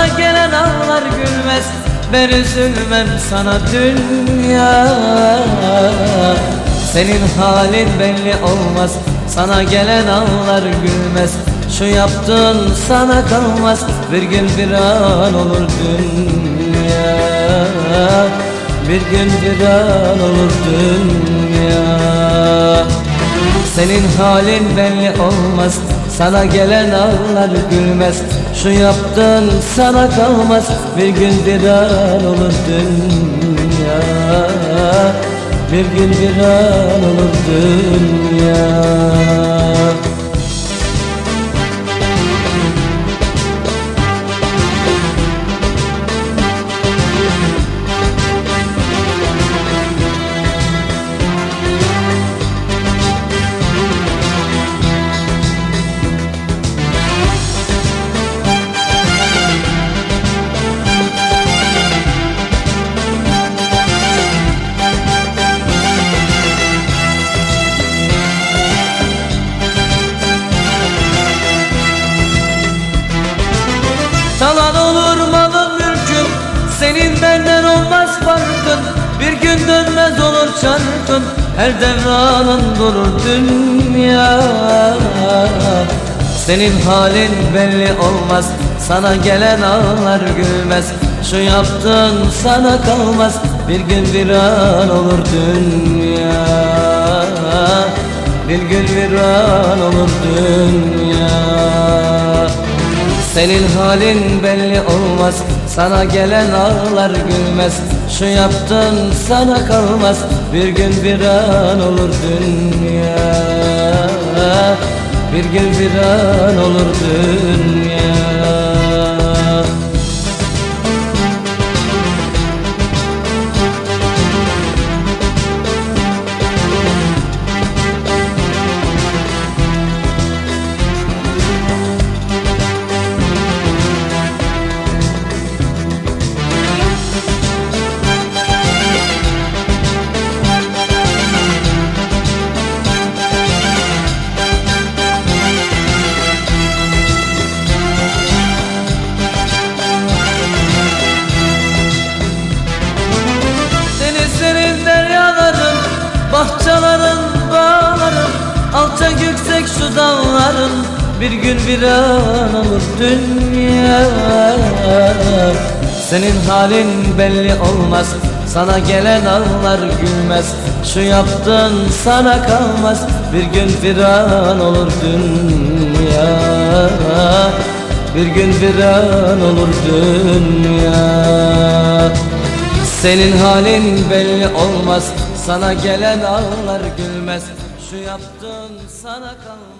sana gelen ağlar gülmez. Ben üzülmem sana dünya. Senin halin belli olmaz, sana gelen ağlar gülmez. Şu yaptığın sana kalmaz, bir gün bir an olur dünya. Bir gün bir an olur dünya. Senin halin belli olmaz, sana gelen ağlar gülmez. Şu yaptığın sana kalmaz, bir gün bir an olur dünya. Bir gün bir an olur dünya. Talan olur malın mülkün, senin benden olmaz farkın. Bir gün dönmez olur çarkın, her devranın durur dünya. Senin halin belli olmaz, sana gelen ağlar gülmez. Şu yaptığın sana kalmaz, bir gün bir an olur dünya. Bir gün bir an olur dünya. Senin halin belli olmaz, sana gelen ağlar gülmez. Şu yaptığın sana kalmaz, bir gün bir an olur dünya. Bir gün bir an olur dünya. Bahçelerin, bağların, alçak yüksek şu dağların, bir gün bir an olur dünya. Senin halin belli olmaz, sana gelen ağlar gülmez. Şu yaptığın sana kalmaz, bir gün bir an olur dünya. Bir gün bir an olur dünya. Senin halin belli olmaz, sana gelen ağlar gülmez. Şu yaptığın sana kalmaz.